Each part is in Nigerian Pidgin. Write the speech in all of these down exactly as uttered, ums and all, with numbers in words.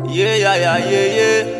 Yeah, yeah, yeah, yeah, yeah.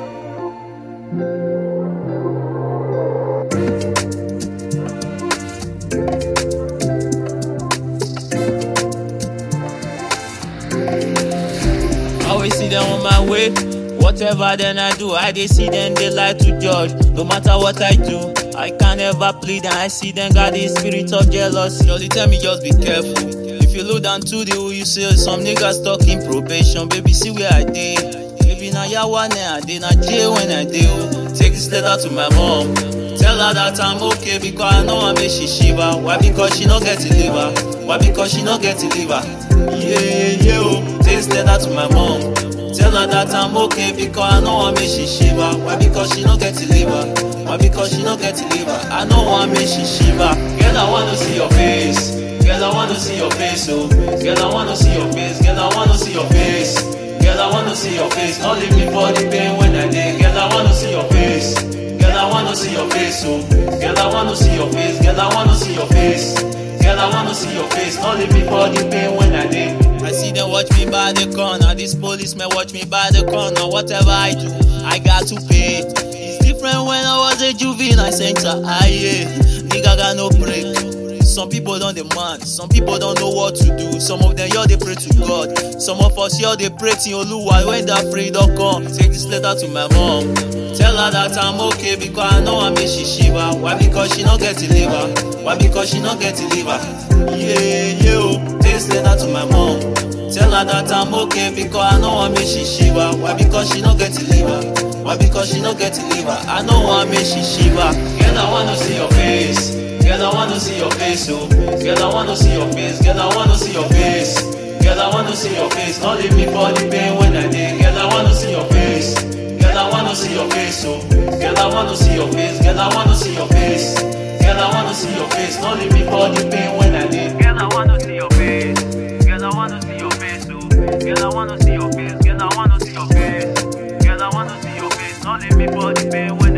Always see them on my way. Whatever then I do, I they see them, they like to judge. No matter what I do, I can never plead, and I see them got the spirit of jealousy. Surely tell me just be careful. If you look down to the who you see some niggas stuck in probation, baby see where I did. Baby now ya one I did not jail when I did. Take this letter to my mom. Tell her that I'm okay because I know I make she shiver. Why? Because she no get to liver. Why? Because she no get to liver. Yeah, yeah, yeah, oh. Take this letter to my mom. Tell her that I'm okay because I know I make she shiver. Why? Because she no get to liver. Why? Because she no get to liver. I know I make she shiver. Girl, I wanna see your face. Girl, I wanna see your face, oh. Girl, I wanna see your face. Girl, I wanna see your face. Girl, I wanna see your face. Don't leave me for the pain when I did. Girl, I wanna see your face. Girl, I wanna see your face, oh. Girl, I wanna see your face. Girl, I wanna see your face. Girl, I wanna see your face. Don't leave me for the pain when I did. I see them watch me by the corner. These policemen watch me by the corner. Whatever I do, I got to pay. It's different when I was a juvenile center. I yeah, nigga got no break. Some people don't demand, some people don't know what to do. Some of them, y'all, they pray to God. Some of us, y'all, they pray to Oluwa when that freedom come. Take this letter to my mom. Tell her that I'm okay because I know I make she shiver. Why? Because she not get to liver. Why? Because she not get to liver. Yeah, yeah, oh. Take this letter to my mom. Tell her that I'm okay because I know I make she shiver. Why? Because she not get to liver. Why? Because she not get to liver. I know I make she shiver. Girl, I wanna see your face. Girl, I wanna see your face, oh. Girl, I wanna see your face. Girl, I wanna see your face. Girl, I wanna see your face. Don't leave me for the pain when I did. Girl, I wanna see your face. Girl, I wanna see your face, oh. Girl, I wanna see your face. Girl, I wanna see your face. Girl, I wanna see your face. Don't leave me for the pain when I did. Girl, I wanna see your face. Girl, I wanna see your face, oh. Girl, I wanna see your face. Girl, I wanna see your face. Girl, I wanna see your face. Don't leave me for the pain when